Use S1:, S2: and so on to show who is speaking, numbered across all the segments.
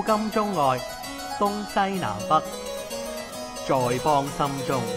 S1: 今中外，東西南北，在邦心中。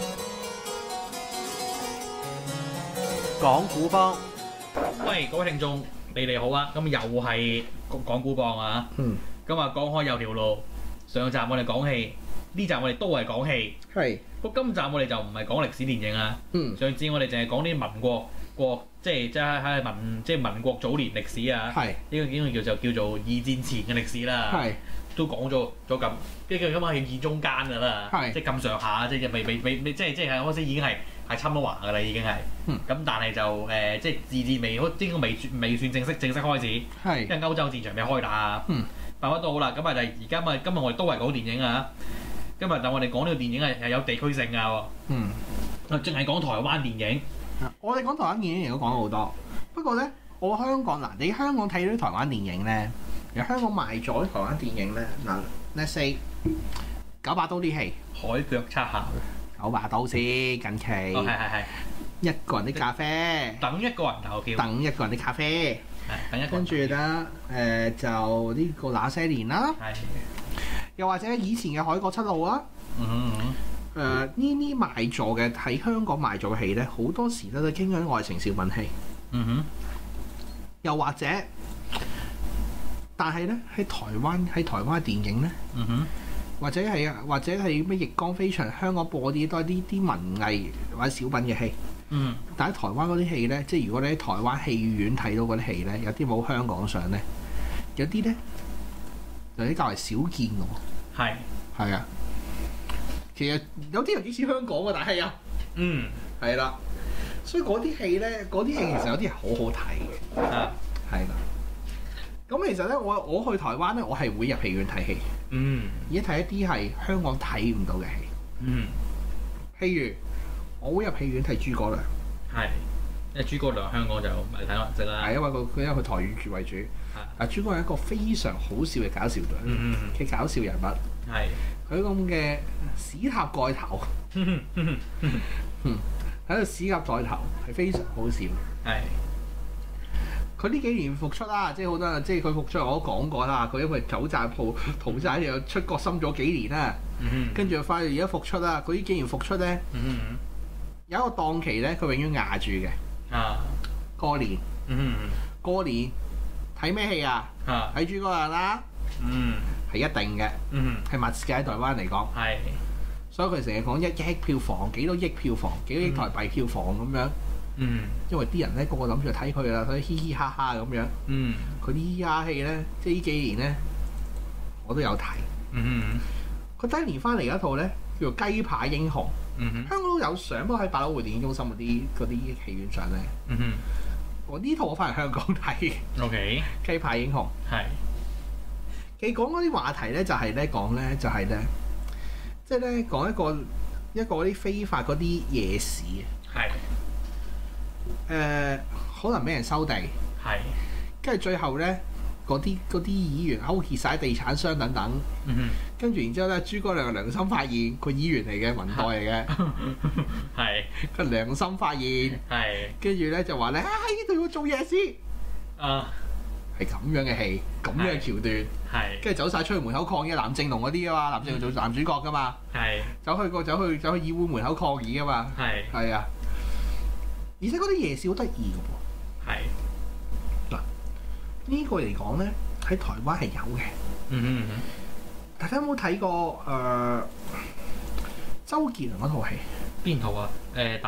S1: 講故邦，
S2: 喂，各位聽眾，你哋好啊！咁又係講故邦啊！咁啊，講開有條路。上集我哋講戲，呢集我哋都係講戲。
S3: 係。
S2: 不過今集我哋就唔係講歷史電影啊。上次我哋淨係講啲民國即係民國早年歷史啊。
S3: 係。
S2: 呢個應該叫做二戰前嘅歷史啦。係。都講咗咁，跟住今晚係二中間㗎啦。係。即係咁上下，即係未即係開始已經係差唔多話㗎啦，已經係。咁但係就即係自戰應該未算正式開始。係。因為歐洲戰場未開打。辦乜都好啦，咁啊就而家今日我哋都係講電影啊。今日但我哋講呢個電影係有地區性㗎喎。淨係講台灣電影。
S3: 我哋講台灣電影亦都講咗好多。不過咧，我香港嗱，你香港睇到啲台灣電影咧，由香港賣咗啲台灣電影咧嗱，let's say 九把刀啲戲，
S2: 海腳七下，
S3: 九把刀先近期。
S2: 係。一
S3: 個人啲咖啡，
S2: 等一個人投票，
S3: 等一個人啲咖啡。跟住咧，就呢個那些年啦，又或者以前嘅海角七號啊，呢啲賣座嘅喺香港賣座嘅戲咧，好多時都傾緊愛情小品戲，又或者，但係咧喺台灣嘅電影咧，或者係咩逆光飛翔，香港播啲都係呢啲文藝或者小品嘅戲。但喺台灣嗰啲戲咧，即係如果你喺台灣戲院睇到嗰啲戲咧，有啲冇香港上咧，有啲咧就比較係少見嘅喎。係啊，其實有啲人幾似香港嘅，但係啊，係啦，所以嗰啲戲咧，其實有啲係好好睇嘅。係啦。咁其實咧，我去台灣咧，我係會入戲院睇戲。而家睇一啲係香港睇唔到嘅戲。譬如。我會入戲院睇諸葛亮，
S2: 因為諸葛亮香港就唔係睇顏色啦。係因為
S3: 佢台語住為主。諸葛亮係一個非常好笑嘅搞笑嘅搞笑人物。佢咁嘅屎塔蓋頭，喺度屎塔蓋頭係非常好笑。佢呢幾年復出啦，即係好多，即係佢復出我都講過啦。佢因為走債逃債又出國深咗幾年啦，跟住又翻去而家復出啦。佢呢幾年復出咧。有一個檔期咧，佢永遠壓住嘅。過年。過年睇咩戲啊？睇諸葛亮啦。係一定嘅。係密嘅喺台灣嚟講。所以佢成日講1億票房，幾多億票房，幾多億台幣票房咁樣。因為啲人咧個個諗住睇佢啦，所以嘻嘻哈哈咁樣。佢啲嘻嘻哈戲咧，即係呢幾年咧，我都有睇。佢第一年翻嚟嗰套咧，叫做《雞扒英雄》。香港都有上，不過喺百老匯電影中心嗰啲戲院上咧。我呢套我翻嚟香港睇。雞扒英雄。佢講嗰啲話題咧，就係咧講咧，即係咧講一個啲非法嗰啲夜市。可能俾人收地。跟住最後咧，嗰啲議員勾結晒地產商等等。跟住然之後咧，諸葛亮良心發現，佢議員嚟嘅，民代嚟嘅。佢良心發現。跟住咧就話咧，呢度要做夜市。係咁樣嘅戲，咁樣嘅橋段。跟住走晒出去門口抗議，藍正龍嗰啲啊嘛，藍正龍做男主角噶嘛。走去議會門口抗議噶嘛。係啊。而且嗰啲夜市好得意嘅喎。嗱，呢個嚟講咧，喺台灣係有嘅。大家有冇睇過周杰倫嗰套戲？
S2: 邊套啊？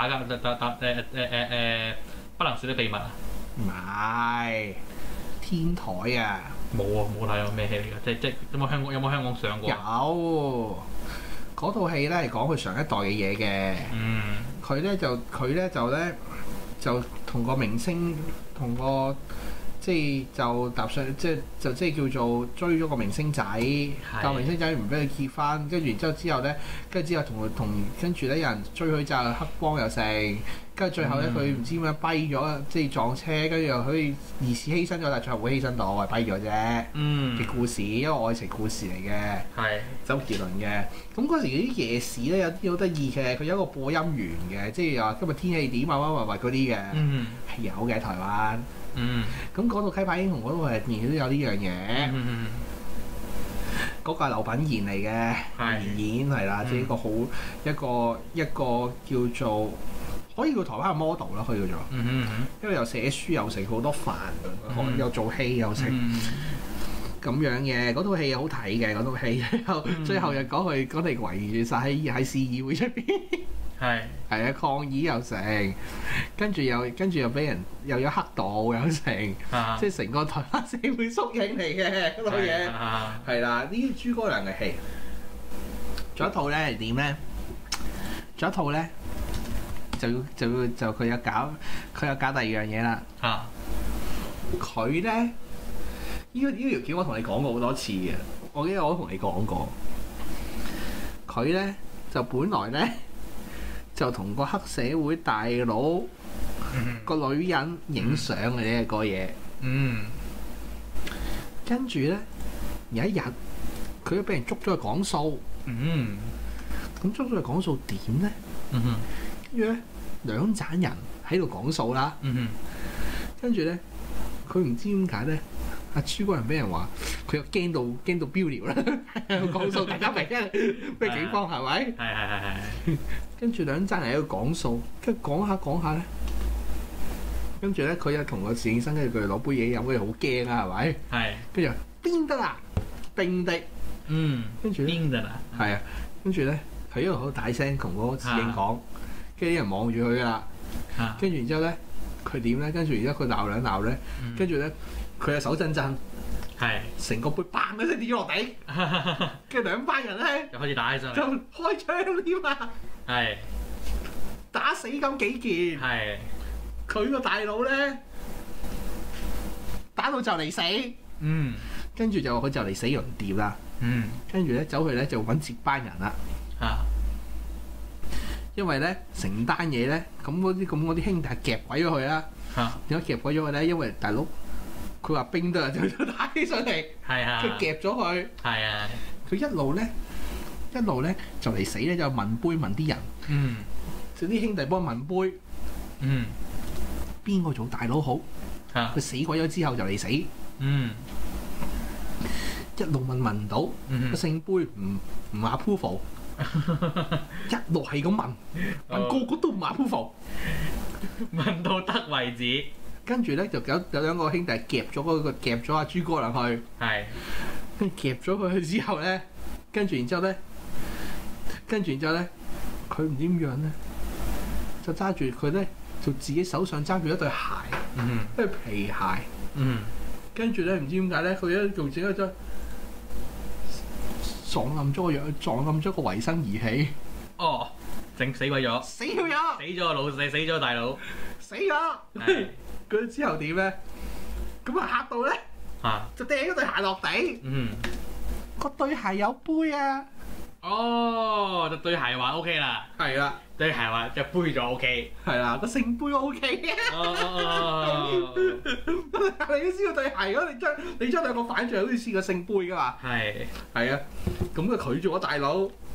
S2: 不能說的秘密啊？
S3: 唔係天台啊！
S2: 冇睇過咩戲嚟㗎？即有冇香港上過？
S3: 有嗰套戲咧係講佢上一代嘅嘢嘅。佢咧就同個明星同個。即係就搭上，即係叫做追咗個明星仔，但明星仔唔俾佢結婚，跟住然之後咧，跟住咧有人追佢就黑幫又成，跟住最後咧佢唔知點樣跛咗，即係撞車，跟住又可以疑似犧牲咗，但係最後會犧牲到，係跛咗啫嘅故事，一個愛情故事嚟嘅，周杰倫嘅。咁嗰時啲夜市咧有啲好得意嘅，佢有一個播音員嘅，即係話今日天氣點啊乜嗰啲嘅，係有嘅台灣。咁講到雞扒英雄嗰度係年都有呢樣嘢。 嗰個係劉品言嚟嘅，演係啦，即係一個好一個叫做可以叫台灣嘅 model 啦，可以叫做，因為又寫書又成好多飯，又做戲又成咁樣嘅，嗰套戲好睇嘅，嗰套戲最後又講佢嚟圍住晒喺市議會出邊。係啊，抗議又成，跟住又俾人又有黑道又成，即係成個台灣社會縮影嚟嘅嗰套嘢，係啦，呢啲諸葛亮嘅戲。仲有一套咧係點咧？仲有一套咧就佢有搞第二樣嘢啦。佢咧呢條橋我同你講過好多次嘅，我記得我都同你講過。佢咧就本來咧。就同個黑社會大佬個女人影相嘅呢個嘢，跟住咧有一日佢都俾人捉咗去講數，咁捉咗去講數點咧？跟住咧兩盞人喺度講數啦，跟住咧佢唔知點解咧，阿諸葛亮俾人話佢又驚到飆尿啦，講數大家明嘅，咩警方係咪？係。跟住兩爭人喺度講數，跟住講下咧，跟住咧佢又同個侍應生跟住佢攞杯嘢飲，佢又好驚啊，係咪？係。跟住邊得啊？定的。跟住邊得啊？係啊。跟住咧，佢一路好大聲同嗰個侍應講，跟住啲人望住佢噶啦。跟住然之後咧，佢點咧？跟住然之後佢鬧咧，跟住咧佢隻手震，成個杯砰一聲跌咗落地，跟住兩班人咧就開始打起上嚟，就開槍添啊！係打死咁幾件，係佢個大佬咧打到就嚟死，跟住就話佢就嚟死又唔掂啦，跟住咧走去咧就揾接班人啦，因為咧成單嘢咧咁嗰啲兄弟夾鬼咗佢啦，點解夾鬼咗佢咧？因為大佬佢話冰得啊，就打起上嚟，佢夾咗佢，佢一路咧就嚟死咧，就問杯問啲人，就啲兄弟幫佢問杯，邊個做大佬好？佢死鬼咗之後就嚟死，一路問唔到，個聖杯唔 approve，一路係咁問個個都唔 approve，問到得為止。跟住咧就有兩個兄弟夾咗阿諸葛亮去，跟住夾咗佢去之後咧，跟住然之後咧，佢唔知點樣咧，就揸住佢咧，就自己手上揸住一對鞋，一對皮鞋，跟住咧唔知點解咧，佢咧仲整一張撞冧咗個維生儀器，整死鬼咗，死咗老細，死咗大佬，死咗。佢之後點咧？咁啊嚇到咧，就掟咗對鞋落地。個對鞋有杯啊！就對鞋話 OK 啦。係啦，對鞋話隻杯就 OK。係啦，個聖杯 OK 嘅。你都知道對鞋，如果你將兩個反轉，好似似個聖杯噶嘛。係啊，咁佢拒絕咗大佬。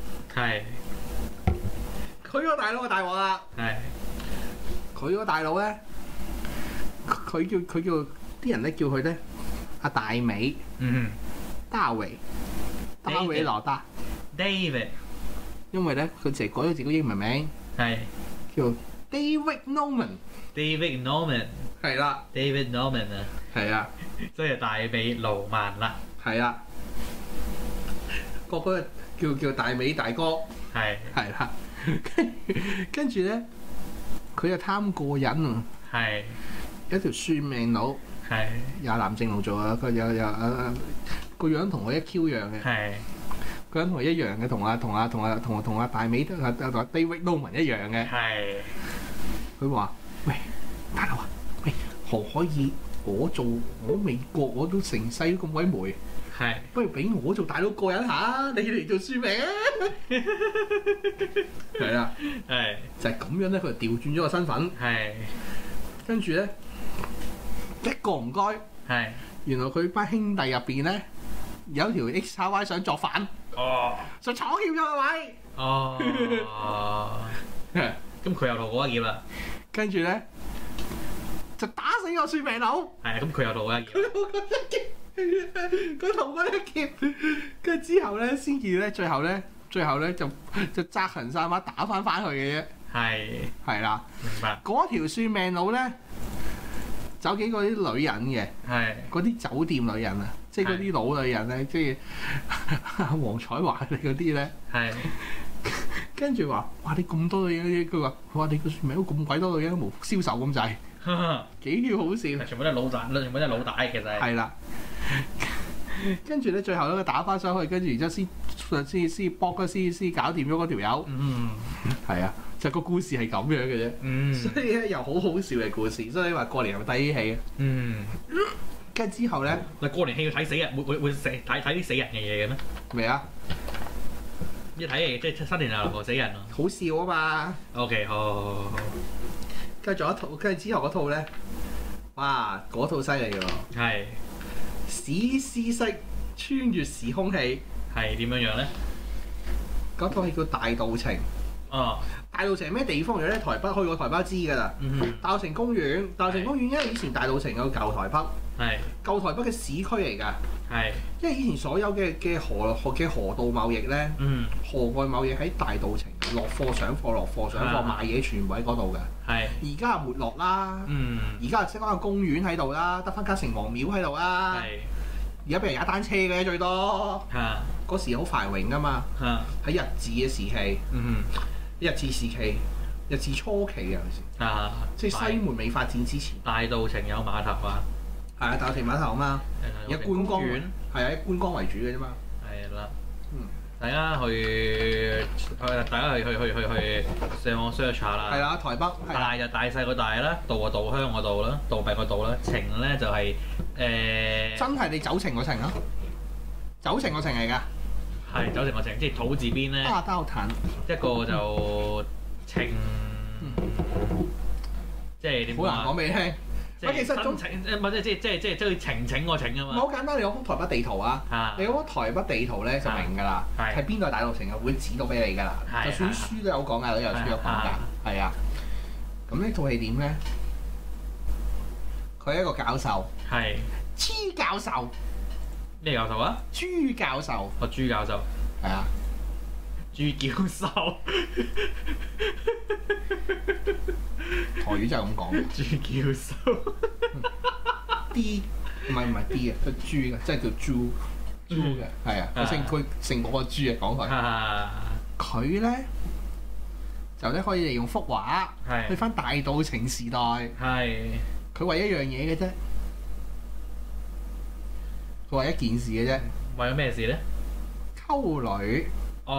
S3: 佢個大佬就大鑊啦。佢個大佬咧。佢叫啲人咧叫佢咧阿大美，大衛羅達 David， 因為咧佢淨係改咗自己英文名，叫 David Norman，係啦 ，David Norman 啊，係啊，所以大美勞曼啦，係啦，個叫大美大哥，係啦，跟住咧佢又貪過癮啊，一條算命佬，有藍正龍做啊，佢有個樣同我一 Q 樣嘅，個樣同我一樣嘅，同阿大美同阿 David Norman 一樣嘅。佢話：喂，大佬啊，喂，何可以我做我美國我都成世都咁鬼霉，不如俾我做大佬過癮下，你嚟做算命啊！係啦，就係咁樣咧，佢就調轉咗個身份，跟住咧。一個唔該，原來佢班兄弟入邊咧有條 XY 想作反，就闖劫咗個位。咁佢又逃過一劫啦。跟住咧就打死個算命佬。咁佢又逃過一劫。 個頭骨一夾，跟住之後咧先至咧，最後咧就扎痕晒馬打翻去嘅啫。係啦，
S2: 明白。
S3: 嗰條算命佬咧，走幾個啲女人嘅，嗰啲酒店女人啊，即係嗰啲老女人咧，即係黃彩華佢哋嗰啲咧。跟住話：哇！你咁多女人，佢話：哇！你個算命佬咁鬼多女人，無福消受咁滯，幾好笑。
S2: 全部都係老大，全部都係老大其實。係
S3: 啦。跟住咧，最後咧，佢打翻上去，跟住然之後先搞掂咗嗰條友。係啊，就個故事係咁樣嘅啫。所以咧，又好好笑嘅故事。所以你話過年係咪睇戲啊？跟住之後咧，
S2: 嗱過年戲要睇死人，會睇啲死人嘅嘢嘅咩？
S3: 未啊？
S2: 一睇戲即係新年流流死人咯。
S3: 好笑啊嘛。OK，
S2: 好。
S3: 跟住仲有一套，跟住之後嗰套咧，哇！嗰套犀利㗎喎。史詩式穿越時空戲
S2: 係點樣樣咧？
S3: 嗰套戲叫《大稻埕》。大稻埕係咩地方嘅咧？台北去過台北知㗎啦。大稻埕公園，大稻埕公園因為以前大稻埕有舊台北，舊台北嘅市區嚟㗎。因為以前所有嘅河道貿易咧，河外貿易喺大稻埕落貨上貨落貨上貨賣嘢，全部喺嗰度㗎。而家沒落啦。而家識講個公園喺度啦，得翻間城隍廟喺度啦。而家俾人踩單車嘅最多。嗰時好繁榮㗎嘛。喺日治嘅時期。日治時期、日治初期啊，即係西門未發展之前。
S2: 大稻埕有碼頭啊。
S3: 係啊，大稻埕碼頭啊嘛。而家觀光係啊，以觀光為主嘅啫嘛。
S2: 係啦。大家去上網 search 下啦。
S3: 係啦，台北。
S2: 大就大細個大啦，稻就稻香個稻啦，稻幣個稻啦，埕咧就係
S3: 真係你走埕個埕啊？走埕個埕嚟㗎。
S2: 係走埕個埕，即係土字邊咧。一個就埕，即係點講啊？
S3: 好難講俾你聽。
S2: 其實中埕唔係即係澄清個埕啊嘛。
S3: 好簡單，你有幅台北地圖啊。你有幅台北地圖咧就明㗎啦。係邊度係大稻埕啊？會指到俾你㗎啦。就算書都有講㗎，都有書有講㗎。係啊。咁呢套戲點咧？佢係一個教授。朱教授。
S2: 咩教授啊？
S3: 朱教授。
S2: 朱教授。
S3: 係啊。
S2: 朱教授。
S3: 台語就係咁講。
S2: 朱教授。
S3: D 唔係 D 嘅，佢豬嘅，即係叫豬嘅，係啊。佢姓嗰個豬嘅講佢。佢咧就咧可以利用幅畫去翻大稻埕時代。佢為一樣嘢嘅啫。佢為一件事嘅啫。
S2: 為咗咩事咧？
S3: 溝女。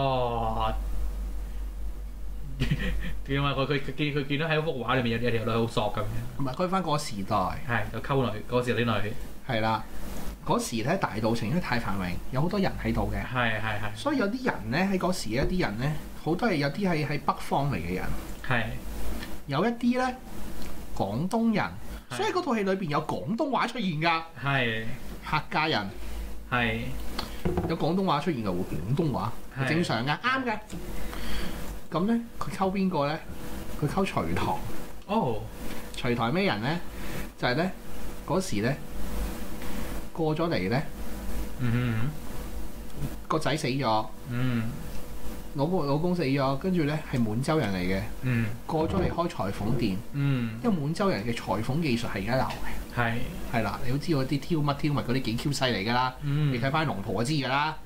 S2: 點啊？佢見到喺幅畫裏面有條女好索咁樣。
S3: 唔係，佢翻嗰個時代。
S2: 有溝女，嗰時啲女。係
S3: 啦，嗰時咧大稻埕因為太繁榮，有好多人喺度嘅。所以有啲人咧喺嗰時，有啲人咧好多係有啲係喺北方嚟嘅人。有一啲咧廣東人，所以嗰套戲裏邊有廣東話出現㗎。客家人。有廣東話出現㗎喎，廣東話係正常㗎，啱㗎。咁咧，佢溝邊個咧？佢溝隋唐。隋唐咩人咧？就係咧嗰時咧過咗嚟咧，個仔死咗，老公死咗，跟住咧係滿洲人嚟嘅，過咗嚟開裁縫店，因為滿洲人嘅裁縫技術係而家流嘅，係啦，你都知道啲挑乜嗰啲幾 Q 犀利㗎啦，你睇翻龍婆就知㗎啦。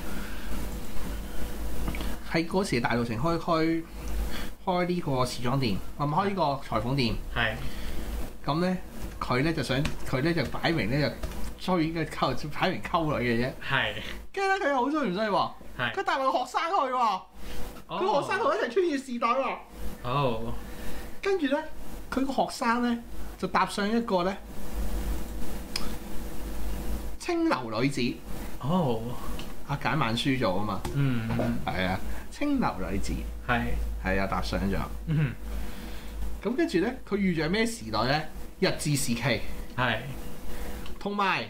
S3: 喺嗰時大稻埕開呢個時裝店，唔係開呢個裁縫店。咁咧，佢咧就擺明咧就追嘅溝，擺明溝女嘅啫。跟住咧，佢又好衰唔衰喎？佢帶埋個學生去喎。佢學生同佢一齊穿越時代喎。跟住咧，佢個學生咧就搭上一個咧青樓女子。阿簡曼書做啊嘛。係啊。青樓女子係啊，搭上咗。咁跟住咧，佢遇著咩時代咧？日治時期同埋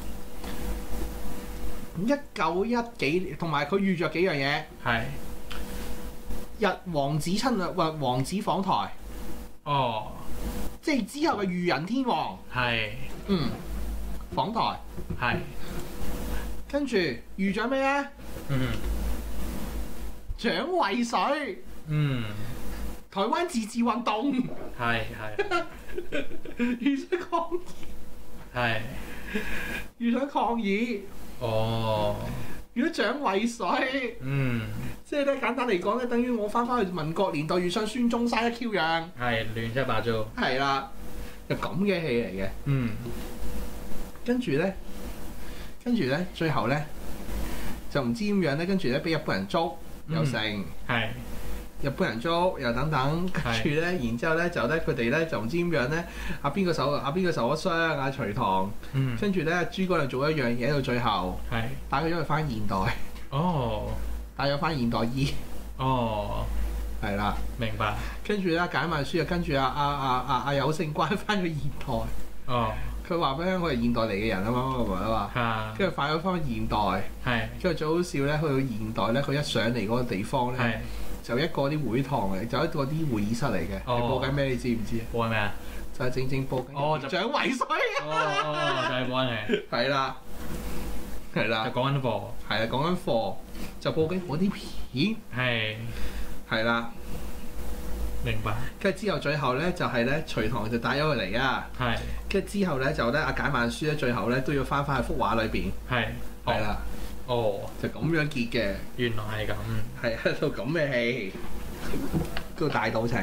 S3: 1910幾年，同埋佢遇著幾樣嘢。日王子親啊，或王子訪台。即係之後嘅裕仁天皇。 訪台。
S2: 係。
S3: 跟住遇咗咩咧？
S2: 嗯。
S3: 蔣渭水。
S2: 嗯。
S3: 台灣自治運動。
S2: 係。
S3: 遇上抗議。
S2: 係。
S3: 遇上抗議。
S2: 哦。
S3: 遇咗蔣渭水。
S2: 嗯。
S3: 即係咧簡單嚟講咧，等於我翻去民國年代遇上孫中山一 Q 樣。
S2: 係亂七八糟。係
S3: 啦，就咁嘅戲嚟嘅。
S2: 嗯。跟住咧，
S3: 最後咧就唔知點樣咧，跟住咧俾日本人捉又成。係。日本人捉又等等，跟住咧，然之後咧就咧佢哋咧就唔知點樣咧，邊個受咗傷，徐唐。跟住咧，諸葛亮做一樣嘢到最後。係。帶佢咗去翻現代。哦。帶咗翻現代醫。哦。係啦。明白。跟住咧解密書又跟住阿有勝關翻去現代。哦。佢話俾香港係現代嚟嘅人啊嘛，係咪啊？跟住快咗翻現代。係。跟住最好笑咧，去到現代咧，佢一上嚟嗰個地方咧。就一個啲會堂嚟，就一個啲會議室嚟嘅。係播緊咩？你知唔知啊？播緊咩啊？就係正播緊。蔣渭水。就係播緊嘅。係啦。就講緊課。係啊，講緊課，就播緊嗰啲片。係啦。明白。跟住之後，最後咧就係咧，隋唐就帶咗佢嚟啊。係。跟住之後咧，就咧阿解曼書咧，最後咧都要翻去幅畫裏邊。係啦。哦，就咁樣結嘅，原來係咁，係一套咁嘅戲，叫《大賭情》。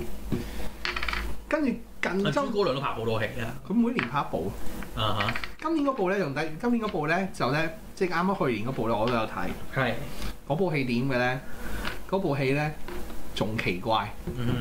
S3: 跟住近周
S2: 嗰兩都拍好多戲啊！
S3: 佢每年拍一部。今年嗰部咧今年嗰部咧就咧，即係啱啱去年嗰部咧，我都有睇。係。嗰部戲點嘅咧？嗰部戲咧仲奇怪。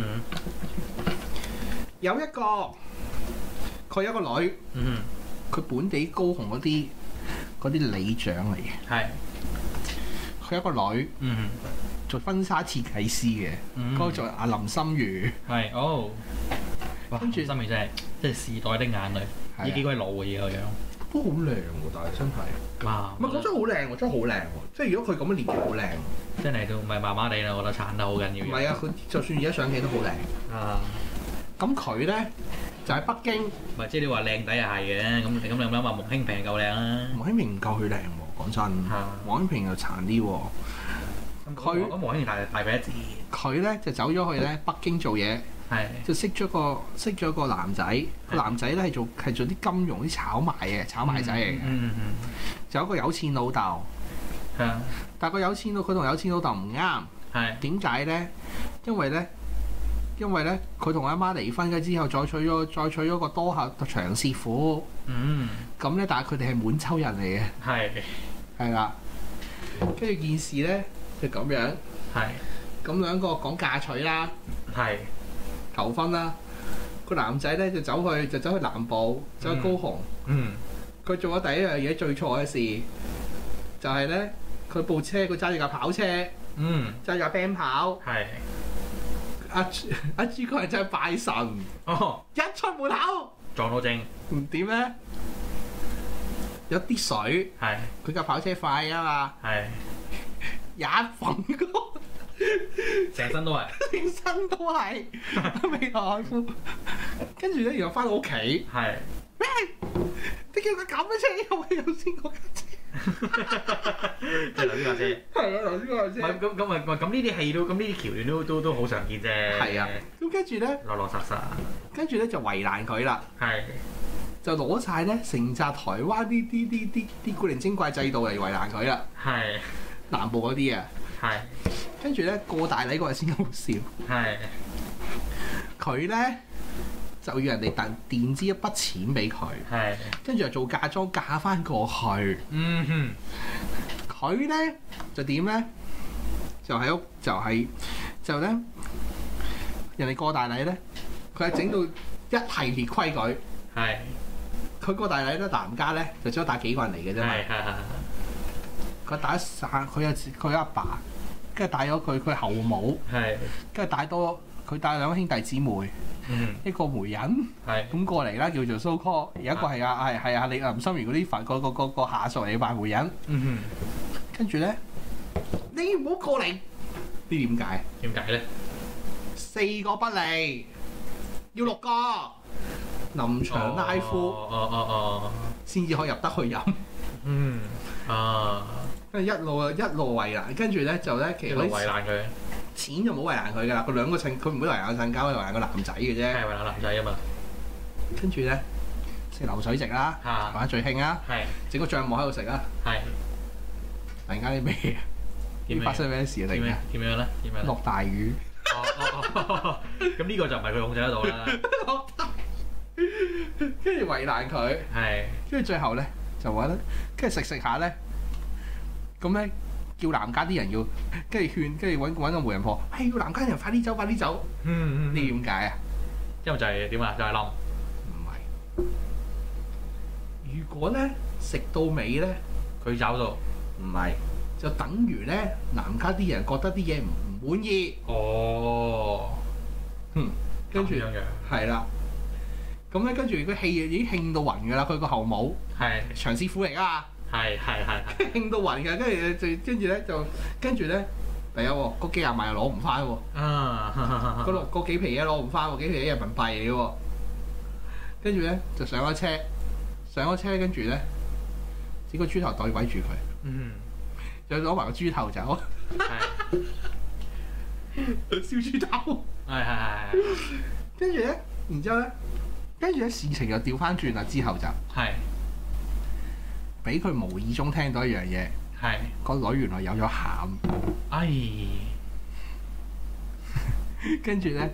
S3: 有一個，佢有一個女。佢本地高雄嗰啲里長嚟嘅，係佢一個女，做婚紗設計師嘅，嗰個做阿林心如，係跟住林心如真係即係時代的眼淚，呢幾個係老嘅嘢個樣，都好靚喎，但係真係，哇！唔係講真好靚喎，真係好靚喎，即係如果佢咁嘅年紀好靚，真係都唔係麻麻地啦，我覺得撐得好緊要。唔係啊，佢就算而家上鏡都好靚啊！咁佢咧？就喺北京，唔係即係你話靚仔又係嘅，咁你諗話蒙興平夠靚啦。蒙興平唔夠佢靚喎，講真。蒙興平又殘啲喎。佢咁蒙興平大佢一截。佢咧就走咗去咧北京做嘢，就識咗個男仔。個男仔咧係做啲金融啲炒賣仔嚟嘅。就有一個有錢老豆。但係佢同有錢老豆唔啱。點解咧？因為咧，佢同阿媽離婚嘅之後，再娶咗個多客長師傅。咁咧，但係佢哋係滿洲人嚟嘅。係啦。跟住件事咧就咁樣。咁兩個講嫁娶啦。求婚啦。個男仔咧就走去南部，走去高雄。佢做咗第一樣嘢最錯嘅事，就係咧佢部車佢揸住架跑車。揸住架兵跑。阿朱哥係真係拜神，一出門口撞到正，唔點咧？有啲水，佢架跑車快啊嘛，一瞓過，成身都係，未來夫。跟住咧，然後翻到屋企，咩？你叫佢咁嘅車，我有先嗰架車。即係頭先架車，係啊，頭先架車。咁呢啲戲都，咁呢啲橋段都好常見啫。係啊。咁跟住咧，落實實。跟住咧就為難佢啦。係。就攞晒咧成扎台灣啲古靈精怪制度嚟為難佢啦。係。南部嗰啲啊。係。跟住咧過大禮嗰日先好笑。係。佢咧。就要人哋墊資一筆錢俾佢，跟住又做嫁妝嫁翻過去。佢咧就點咧？就咧，人哋過大禮咧，佢係整到一系列規矩。佢過大禮咧，男家咧就只有帶幾個人嚟嘅啫嘛。佢帶佢阿爸，跟住帶咗佢後母，跟住佢帶兩個兄弟姊妹。一個媒人咁過嚟啦，叫做 so call， 有一個係阿李林心如嗰啲個下屬嚟扮媒人。跟住咧，你唔好過嚟，呢點解？點解咧？4個不嚟，要6個。 臨場拉夫，先至可以入得去飲。跟住一路為難，跟住咧就咧其實
S2: 為難佢，
S3: 錢就冇為難佢㗎啦。佢兩個佢唔會為難個為難個男仔嘅啫。
S2: 係為難男仔啊嘛。
S3: 跟住咧食流水席啦，台灣最興啊，整個帳幕喺度食啊。係。突然間啲咩啊？點發生咩事啊？突然間
S2: 點樣咧？
S3: 落大雨。
S2: 咁呢個就唔係佢控制得到啦。
S3: 跟住為難佢，跟住最後咧就話咧，跟住食下咧，咁咧叫男家啲人要，跟住勸，跟住揾個媒人婆，要男家人快啲走，快啲走。你點解啊？
S2: 因為就係點啊？就係冧。
S3: 唔係，如果咧食到尾咧，
S2: 佢走到，
S3: 唔係，就等於咧男家啲人覺得啲嘢唔滿意。跟住係啦。咁咧，跟住佢氣已經興到暈㗎啦！佢個後母係長師傅嚟㗎，係興到暈㗎。跟住咧，第一喎，嗰幾廿萬又攞唔翻喎，嗰幾皮嘢攞唔翻喎，幾皮嘢人民幣嚟嘅喎。跟住咧就上咗車，跟住咧整個豬頭袋圍住佢，就攞埋個豬頭走，燒豬頭，跟住咧，然之後咧。跟住咧事情又調翻轉啦，之後就俾佢無意中聽到一樣嘢，個女原來有咗餡，跟住咧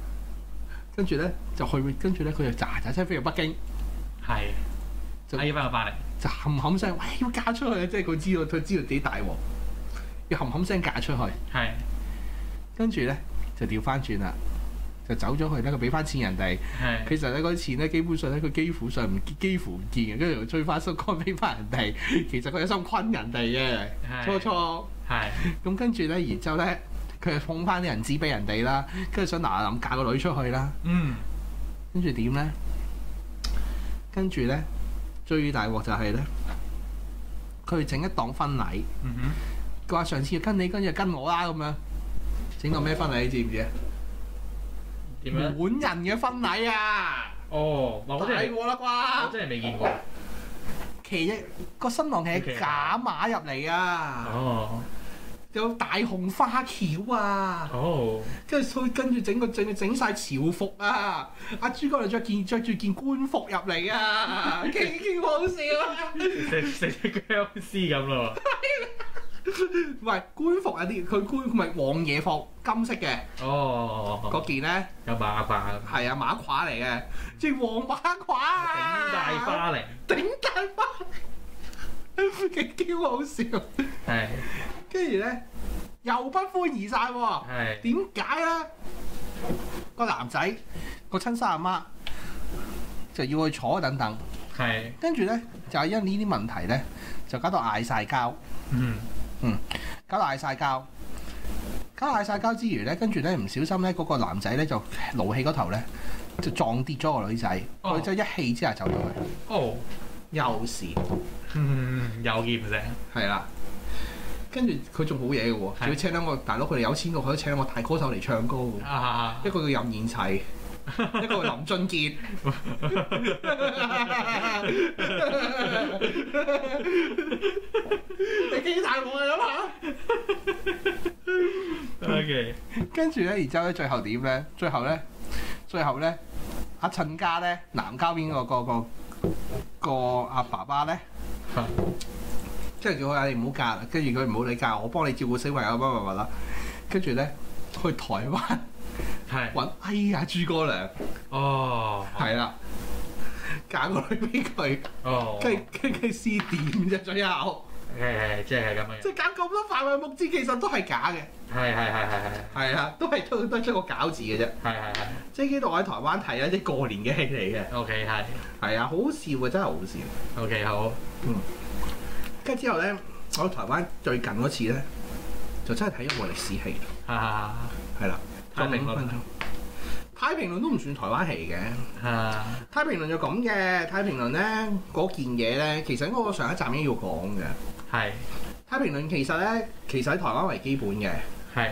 S3: 就去，跟住咧佢就喳喳聲飛去北京，就
S2: 嗌翻個翻嚟，
S3: 就冚冚聲，喂要嫁出去啊！即係佢知道自己大鑊，要冚冚聲嫁出去，跟住咧就調翻轉啦。就走咗去咧，佢俾翻錢人哋。其實咧嗰啲錢咧，基本上咧佢幾乎唔見嘅，跟住追翻收乾俾翻人哋。其實佢有心昆人哋嘅，初初。咁跟住咧，然之後咧，佢就捧翻啲銀紙俾人哋啦，跟住想嗱嗱臨嫁個女出去啦。跟住點咧？跟住咧，最大鑊就係咧，佢整一檔婚禮。佢話上次要跟你，跟住跟我啦咁樣。整到咩婚禮？你知唔知啊？滿人嘅婚禮啊！大過啦啩！
S2: 我真係未見過。
S3: 其實個新郎係假馬入嚟啊！有大紅花轎啊！跟住整晒潮服啊！阿朱哥嚟着住件官服入嚟啊！幾好笑啊！
S2: 食僵屍咁咯〜
S3: 唔係官服有啲，佢唔係黃野服，金色嘅。嗰件咧有馬褂。係啊，馬褂嚟嘅，即係黃馬褂啊！
S2: 頂大花嚟，
S3: 幾好笑。跟住咧又不歡而散喎。點解咧？個男仔個親生阿媽就要去坐等等。跟住咧就係因呢啲問題咧，就搞到嗌晒交。搞大嗌晒交之餘咧，跟住咧唔小心咧，嗰個男仔咧就勞氣嗰頭咧就撞跌咗個女仔，佢就一氣之下走咗去。又是，
S2: 又見唔成。
S3: 係啦，跟住佢仲好嘢嘅喎，仲要請兩個大佬，佢哋有錢到佢都請兩個大歌手嚟唱歌嘅，一個叫任賢齊，一個叫林俊傑。你幾大鑊啊？諗下。OK。跟住咧，然之後咧，最後點咧？最後咧，阿親家咧，男家邊個阿爸爸咧，即係叫佢你唔好嫁啦，跟住佢唔好你嫁，我幫你照顧小朋友乜乜乜啦。跟住咧去台灣揾諸葛亮。係啦。揀個女俾佢，跟住試點啫，最後
S2: 即係咁樣，
S3: 即係揀咁多範圍目資，其實都係假嘅。係啊，都係得出個餃字嘅啫。即係呢度我喺台灣睇啊，啲過年嘅戲嚟嘅。
S2: OK
S3: 係啊，好笑啊，真係好笑。
S2: OK 好。
S3: 跟住之後咧，我喺台灣最近嗰次咧，就真係睇一部歷史戲。係啦，太平論。太平論都唔算台灣戲嘅。太平論就咁嘅。太平論咧嗰件嘢咧，其實我上一集已經要講嘅。太平論其實喺台灣為基本嘅。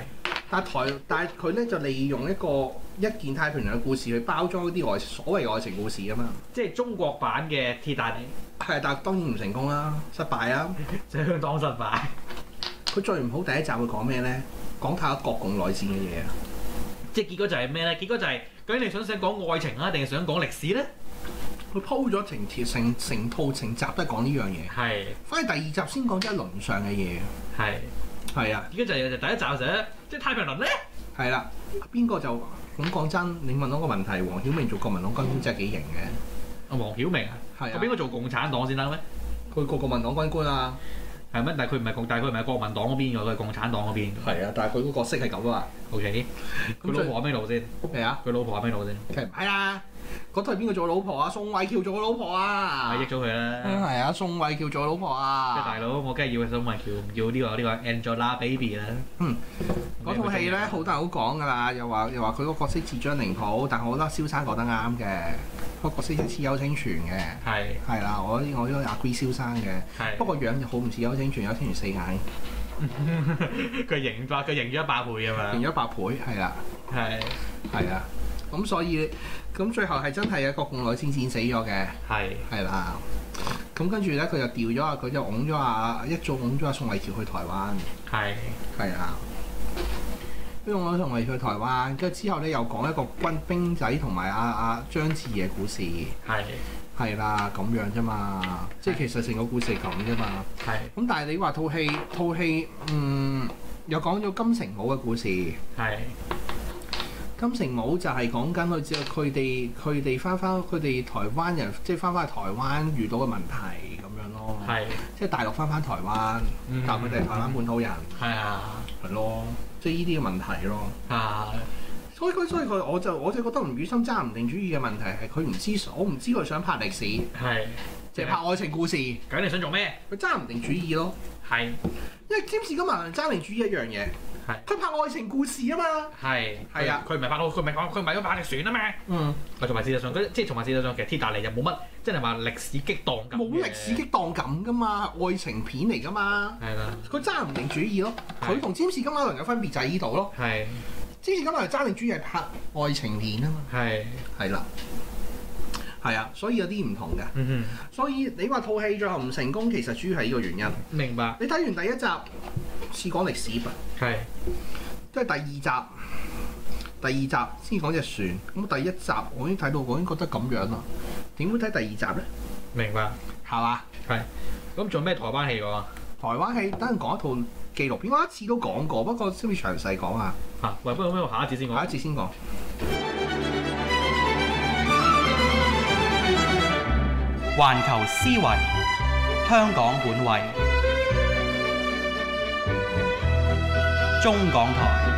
S3: 但係佢咧就利用一件太平洋嘅故事去包裝啲所謂愛情故事啊嘛。
S2: 即係中國版嘅鐵達尼。
S3: 係，但係當然唔成功啦，失敗啊！
S2: 相當失敗。
S3: 佢最唔好第一集會講咩咧？講太多國共內戰嘅嘢啊！
S2: 即係結果就係咩咧？結果就係究竟你想講愛情啊，定係想講歷史咧？
S3: 佢鋪咗成套成集都係講呢樣嘢。係。反而第二集先講一輪上嘅嘢。係啊。結果就係
S2: 第一集就係即係太平輪咧。
S3: 係啦。邊個就咁講真？你問到個問題，黃曉明做國民黨軍官真係幾型嘅。
S2: 黃曉明啊？係啊。佢邊個做共產黨先得咩？
S3: 佢個國民黨軍官啊。
S2: 係咩？但係佢唔係國民黨嗰邊㗎，佢係共產黨嗰邊。
S3: 係啊，但係佢個角色係咁啊。
S2: OK。佢老婆喺邊度先？
S3: 係啊。佢
S2: 老婆喺邊度先？
S3: 唔係啊。嗰套係邊個做老婆啊？宋慧喬做老婆啊！
S2: 益咗佢啦。係
S3: 啊，宋慧喬做老婆啊！
S2: 即係大佬，我梗係要宋慧喬，唔要呢個 Angelababy 啦。
S3: 嗰套戲咧好多人好講㗎啦，又話佢個角色自張靈譜，但係我覺得蕭生講得啱嘅，個角色似邱清泉嘅。係啦，我都 agree 蕭生嘅。不過樣就好唔似邱清泉，邱清泉四眼。
S2: 佢型咗100倍啊嘛！
S3: 型咗100倍，係啦。係啊。咁所以最後係真係有國共內戰戰死咗嘅，係啦。咁跟住咧，佢就調咗佢就拱咗一早拱咗宋慧喬去台灣，係啊。跟住我宋慧喬去台灣，跟住之後咧又講一個軍兵仔同埋張智嘅故事，係啦咁樣啫嘛。即係其實成個故事係咁啫嘛。咁但係你話套戲又講咗金城武嘅故事，金城武就係講緊佢哋翻佢哋台灣人，即係翻去台灣遇到嘅問題咁樣咯。即係大陸翻台灣，但佢哋係台灣本土人。係咯，即係呢啲嘅問題咯。所以佢我就覺得吳宇森揸唔定主意嘅問題係佢唔知，我唔知佢想拍歷史，即係拍愛情故事。
S2: 究竟你想做咩？
S3: 佢揸唔定主意咯。因為占士金馬倫揸定主意一樣嘢。佢拍愛情故事啊嘛，係啊，佢唔係拍歷船啊嘛，同埋事實上其實鐵達尼就冇乜，即係話歷史激盪感，冇歷史激盪感噶嘛，愛情片嚟噶嘛，係啦，佢揸唔定主意咯，佢同占士金馬倫有分別就喺呢度咯，占士金馬倫揸定主意係拍愛情片啊嘛，係啦，係啊，所以有啲唔同嘅，所以你話套戲最後唔成功，其實主要係呢個原因，明白？你睇完第一集。先講歷史吧，即係第二集先講隻船。咁第一集我已經睇到，我已經覺得咁樣啦。點會睇第二集咧？明白，係嘛？咁仲有咩台灣戲講？台灣戲等陣講一套紀錄片，我一次都講過，不過先會詳細講啊。不如下一節先講。下一節先講。
S1: 環球思維，香港本位。中港台。